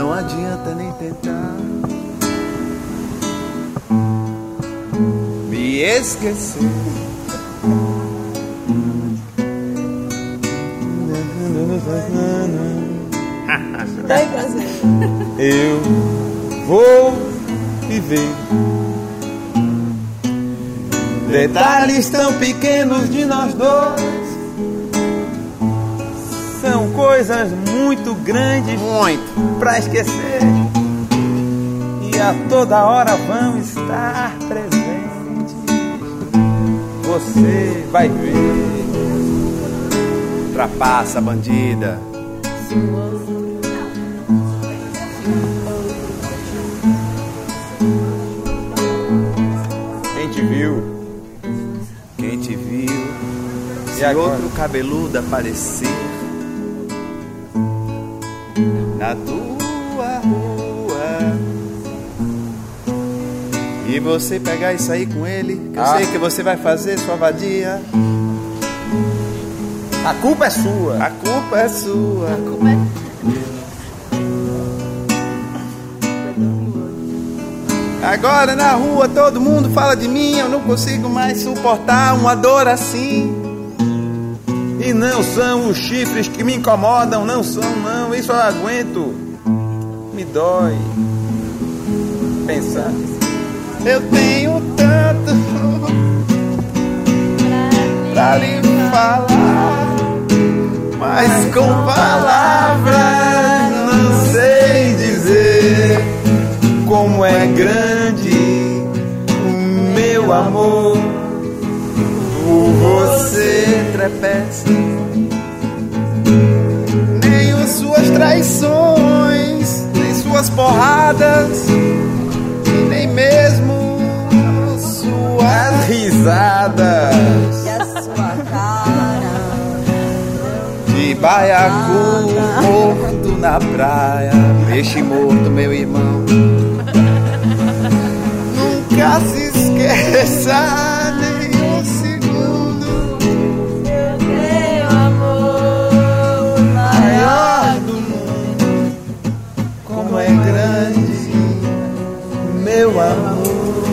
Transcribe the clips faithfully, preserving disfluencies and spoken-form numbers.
não adianta nem tentar me esquecer. Eu vou viver detalhes tão pequenos de nós dois. São coisas muito grandes, muito, pra esquecer. E a toda hora vão estar presentes. Você vai ver. Trapaça, bandida. Quem te viu? Quem te viu? Se outro cabeludo aparecer na tua rua e você pegar e sair com ele, que eu ah. sei que você vai fazer sua vadia. A culpa é sua. A culpa é sua. A culpa é... Agora na rua todo mundo fala de mim, eu não consigo mais suportar uma dor assim. E não são os chifres que me incomodam, não são não, isso eu aguento. Me dói pensar. Eu tenho tanto pra lhe falar, mas com palavras não sei dizer como é grande o meu amor por você, trepeça. Nem as suas traições, nem suas porradas, e nem mesmo suas risadas. E a sua cara de baiacu morto na praia, peixe morto, meu irmão. Nunca se esqueça nem um segundo, meu amor maior do mundo. Como é grande meu amor.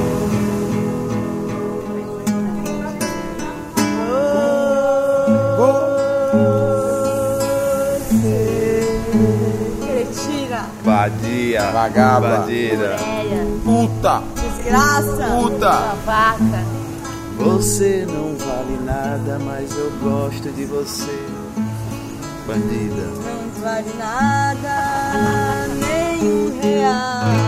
Vadia, vagaba, bandida, puta, desgraça, puta, vaca. Você não vale nada, mas eu gosto de você, bandida. Não vale nada, nem um real.